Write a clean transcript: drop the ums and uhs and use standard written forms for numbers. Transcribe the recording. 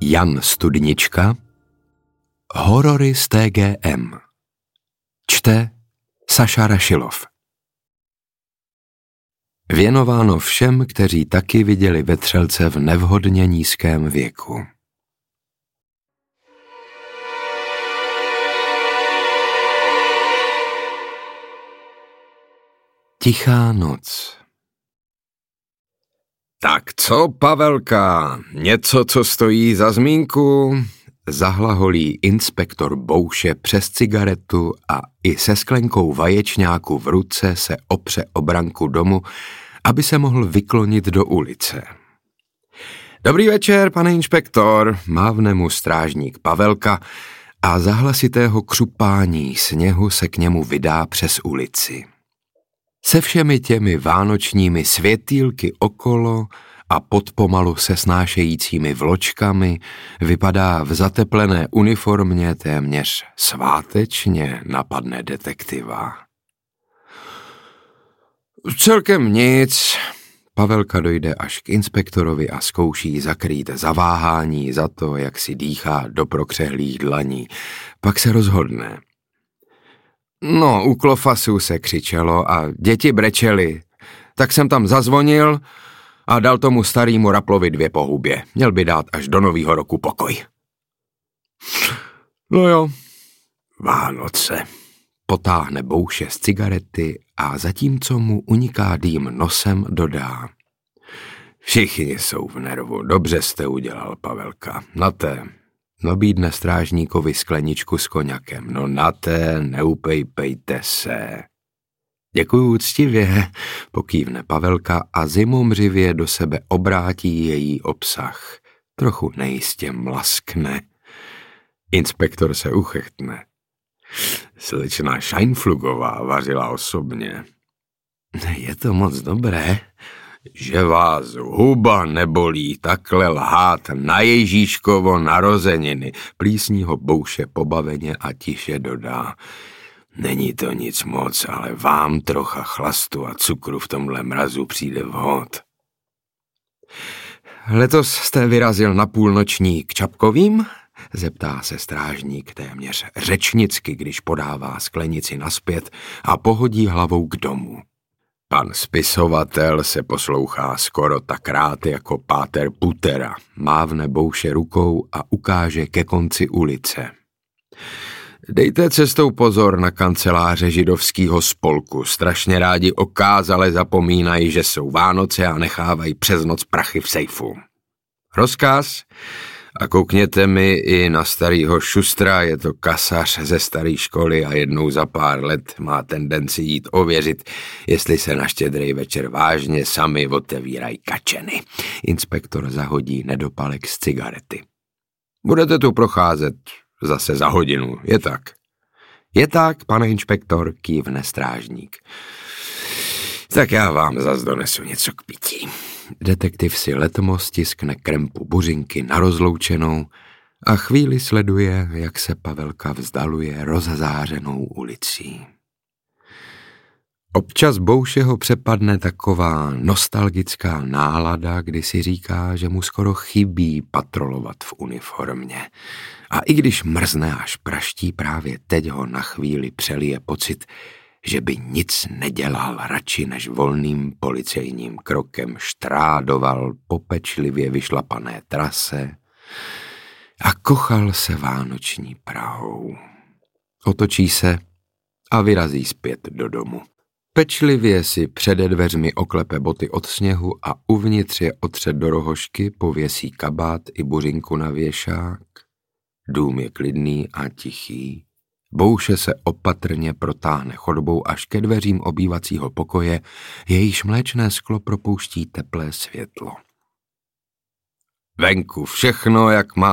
Jan Studnička. Horory z TGM. Čte Saša Rašilov. Věnováno všem, kteří taky viděli vetřelce v nevhodně nízkém věku. Tichá noc. Tak co, Pavelka, něco, co stojí za zmínku? Zahlaholí inspektor Bouše přes cigaretu a i se sklenkou vaječňáku v ruce se opře o branku domu, aby se mohl vyklonit do ulice. Dobrý večer, pane inspektor, mávne mu strážník Pavelka a za hlasitého křupání sněhu se k němu vydá přes ulici. Se všemi těmi vánočními světýlky okolo a pod pomalu se snášejícími vločkami vypadá v zateplené uniformě téměř svátečně, napadne detektiva. Celkem nic. Pavelka dojde až k inspektorovi a zkouší zakrýt zaváhání za to, jak si dýchá do prokřehlých dlaní. Pak se rozhodne. No, u Klofasů se křičelo a děti brečely. Tak jsem tam zazvonil a dal tomu starýmu Raplovi 2 po hubě. Měl by dát až do novýho roku pokoj. No jo, Vánoce. Potáhne Bouše z cigarety a zatímco mu uniká dým nosem, dodá. Všichni jsou v nervu, dobře jste udělal, Pavelka. Na té. Nabídne strážníkovi skleničku s koňakem. No na té, neupejpejte se. Děkuju úctivě, pokývne Pavelka a zimomřivě do sebe obrátí její obsah. Trochu nejistě mlaskne. Inspektor se uchechtne. Slečna Scheinflugová vařila osobně. Je to moc dobré. Že vás huba nebolí takhle lhát na Ježíškovo narozeniny, plísní ho Bouše pobaveně a tiše dodá. Není to nic moc, ale vám trocha chlastu a cukru v tomhle mrazu přijde vhod. Letos jste vyrazil na půlnoční k Čapkovým? Zeptá se strážník téměř řečnicky, když podává sklenici nazpět a pohodí hlavou k domu. Pan spisovatel se poslouchá skoro tak rád jako páter Putera. Mávne Bouše rukou a ukáže ke konci ulice. Dejte cestou pozor na kanceláře židovského spolku. Strašně rádi okázale zapomínají, že jsou Vánoce a nechávají přes noc prachy v sejfu. Rozkaz? A koukněte mi i na starýho Šustra, je to kasař ze staré školy a jednou za pár let má tendenci jít ověřit, jestli se na Štědrý večer vážně sami otevírají kačeny. Inspektor zahodí nedopalek z cigarety. Budete tu procházet zase za hodinu, je tak? Je tak, pane inspektor, kývne strážník. Tak já vám zas donesu něco k pití. Detektiv si letmo stiskne krempu buřinky na rozloučenou a chvíli sleduje, jak se Pavelka vzdaluje rozzářenou ulicí. Občas Boušeho přepadne taková nostalgická nálada, kdy si říká, že mu skoro chybí patrolovat v uniformě. A i když mrzne až praští, právě teď ho na chvíli přelije pocit, že by nic nedělal radši, než volným policejním krokem štrádoval po pečlivě vyšlapané trase a kochal se vánoční Prahou. Otočí se a vyrazí zpět do domu. Pečlivě si přede dveřmi oklepe boty od sněhu a uvnitř je otře do rohožky, pověsí kabát i buřinku na věšák. Dům je klidný a tichý. Bouše se opatrně protáhne chodbou až ke dveřím obývacího pokoje, jejíž mléčné sklo propouští teplé světlo. Venku všechno, jak má